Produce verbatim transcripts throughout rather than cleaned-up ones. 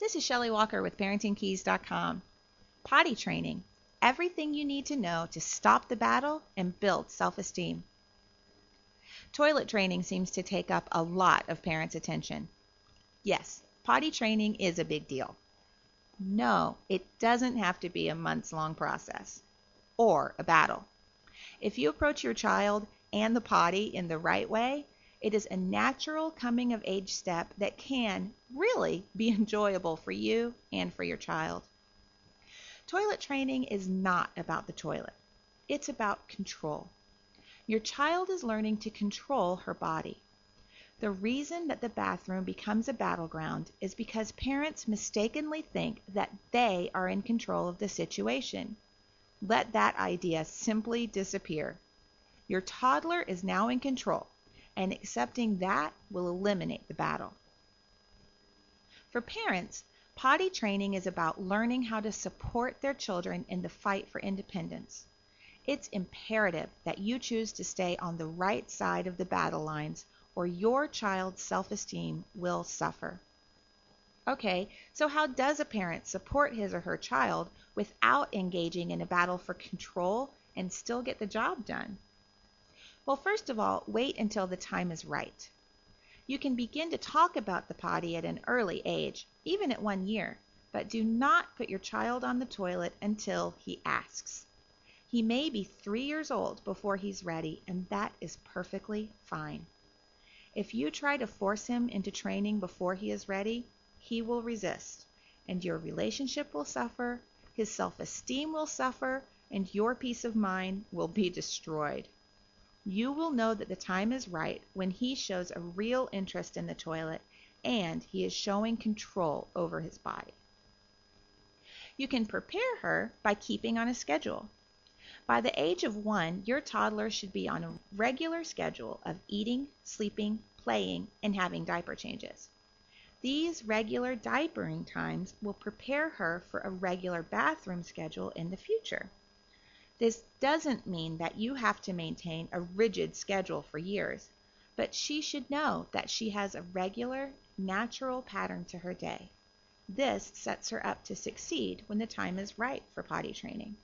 This is Shelley Walker with parenting keys dot com. Potty training. Everything you need to know to stop the battle and build self-esteem. Toilet training seems to take up a lot of parents' attention. Yes, potty training is a big deal. No, it doesn't have to be a months-long process or a battle. If you approach your child and the potty in the right way, it is a natural coming-of-age step that can really be enjoyable for you and for your child. Toilet training is not about the toilet. It's about control. Your child is learning to control her body. The reason that the bathroom becomes a battleground is because parents mistakenly think that they are in control of the situation. Let that idea simply disappear. Your toddler is now in control, and accepting that will eliminate the battle. For parents, potty training is about learning how to support their children in the fight for independence. It's imperative that you choose to stay on the right side of the battle lines, or your child's self-esteem will suffer. Okay, so how does a parent support his or her child without engaging in a battle for control and still get the job done? Well, first of all, wait until the time is right. You can begin to talk about the potty at an early age, even at one year, but do not put your child on the toilet until he asks. He may be three years old before he's ready, and that is perfectly fine. If you try to force him into training before he is ready, he will resist, and your relationship will suffer, his self-esteem will suffer, and your peace of mind will be destroyed. You will know that the time is right when he shows a real interest in the toilet and he is showing control over his body. You can prepare her by keeping on a schedule. By the age of one, your toddler should be on a regular schedule of eating, sleeping, playing, and having diaper changes. These regular diapering times will prepare her for a regular bathroom schedule in the future. This doesn't mean that you have to maintain a rigid schedule for years, but she should know that she has a regular, natural pattern to her day. This sets her up to succeed when the time is right for potty training.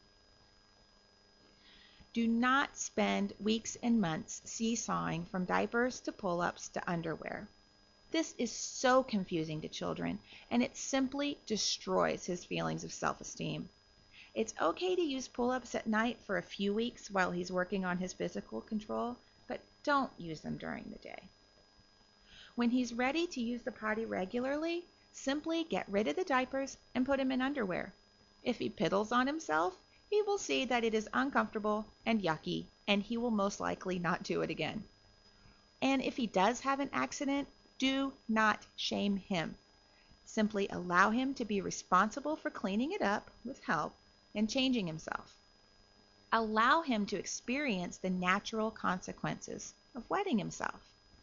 Do not spend weeks and months seesawing from diapers to pull-ups to underwear. This is so confusing to children, and it simply destroys his feelings of self-esteem. It's okay to use pull-ups at night for a few weeks while he's working on his physical control, but don't use them during the day. When he's ready to use the potty regularly, simply get rid of the diapers and put him in underwear. If he piddles on himself, he will see that it is uncomfortable and yucky, and he will most likely not do it again. And if he does have an accident, do not shame him. Simply allow him to be responsible for cleaning it up with help and changing himself. Allow him to experience the natural consequences of wetting himself.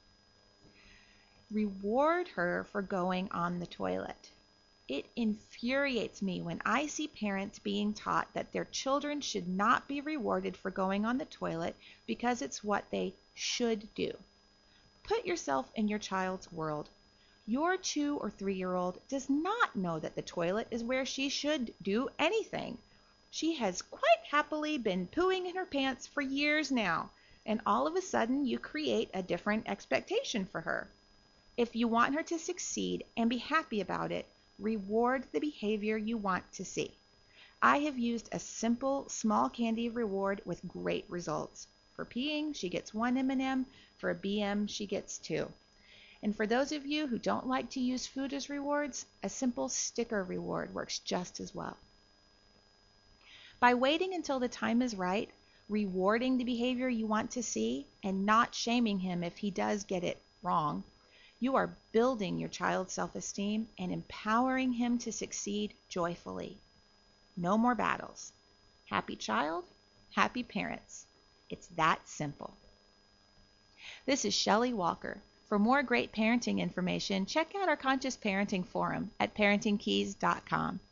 Reward her for going on the toilet. It infuriates me when I see parents being taught that their children should not be rewarded for going on the toilet because it's what they should do. Put yourself in your child's world. Your two or three-year-old does not know that the toilet is where she should do anything. She has quite happily been pooing in her pants for years now, and all of a sudden you create a different expectation for her. If you want her to succeed and be happy about it, reward the behavior you want to see. I have used a simple small candy reward with great results. For peeing, she gets one M and M. For a B M, she gets two. And for those of you who don't like to use food as rewards, a simple sticker reward works just as well. By waiting until the time is right, rewarding the behavior you want to see, and not shaming him if he does get it wrong, you are building your child's self-esteem and empowering him to succeed joyfully. No more battles. Happy child, happy parents. It's that simple. This is Shelley Walker. For more great parenting information, check out our Conscious Parenting Forum at parenting keys dot com.